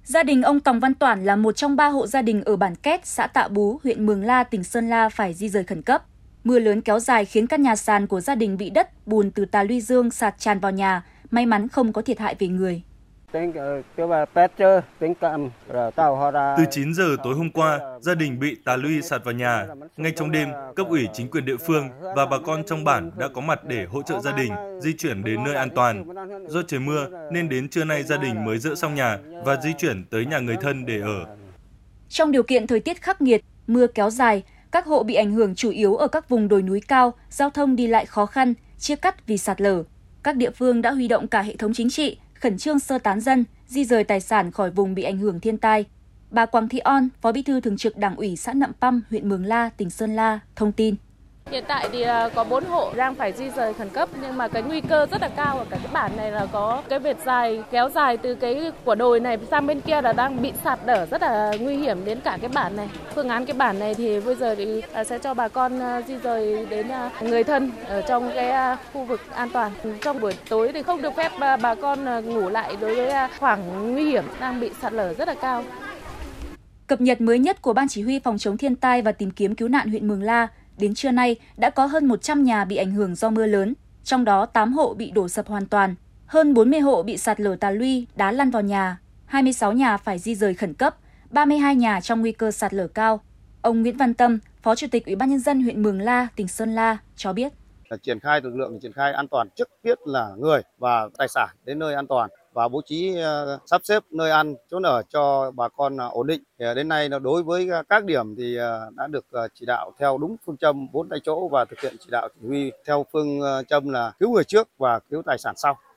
Gia đình ông Tòng Văn Toản là một trong 3 hộ gia đình ở bản Két, xã Tạ Bú, huyện Mường La, tỉnh Sơn La phải di rời khẩn cấp. Mưa lớn kéo dài khiến căn nhà sàn của gia đình bị đất, bùn từ tà luy dương sạt tràn vào nhà, may mắn không có thiệt hại về người. Từ 9 giờ tối hôm qua, gia đình bị tà luy sạt vào nhà. Ngay trong đêm, cấp ủy chính quyền địa phương và bà con trong bản đã có mặt để hỗ trợ gia đình di chuyển đến nơi an toàn. Do trời mưa nên đến trưa nay gia đình mới dỡ xong nhà và di chuyển tới nhà người thân để ở. Trong điều kiện thời tiết khắc nghiệt, mưa kéo dài, các hộ bị ảnh hưởng chủ yếu ở các vùng đồi núi cao, giao thông đi lại khó khăn, chia cắt vì sạt lở. Các địa phương đã huy động cả hệ thống chính trị, khẩn trương sơ tán dân, di rời tài sản khỏi vùng bị ảnh hưởng thiên tai. Bà Quang Thị On, Phó Bí thư Thường trực Đảng ủy xã Nậm Păm, huyện Mường La, tỉnh Sơn La, thông tin. Hiện tại thì có 4 hộ đang phải di rời khẩn cấp, nhưng mà cái nguy cơ rất là cao ở cả cái bản này là có cái vệt dài kéo dài từ cái quả đồi này sang bên kia là đang bị sạt lở rất là nguy hiểm đến cả cái bản này. Phương án cái bản này thì bây giờ thì sẽ cho bà con di rời đến người thân ở trong cái khu vực an toàn. Trong buổi tối thì không được phép bà con ngủ lại đối với khoảng nguy hiểm đang bị sạt lở rất là cao. Cập nhật mới nhất của Ban Chỉ huy Phòng chống thiên tai và tìm kiếm cứu nạn huyện Mường La, đến trưa nay đã có hơn 100 nhà bị ảnh hưởng do mưa lớn, trong đó 8 hộ bị đổ sập hoàn toàn, hơn 40 hộ bị sạt lở tà luy, đá lăn vào nhà, 26 nhà phải di rời khẩn cấp, 32 nhà trong nguy cơ sạt lở cao. Ông Nguyễn Văn Tâm, Phó Chủ tịch Ủy ban Nhân dân huyện Mường La, tỉnh Sơn La cho biết. Triển khai lực lượng triển khai an toàn trước tiên là người và tài sản đến nơi an toàn và bố trí sắp xếp nơi ăn, chỗ ở cho bà con ổn định. Đến nay đối với các điểm thì đã được chỉ đạo theo đúng phương châm 4 tại chỗ và thực hiện chỉ đạo chỉ huy theo phương châm là cứu người trước và cứu tài sản sau.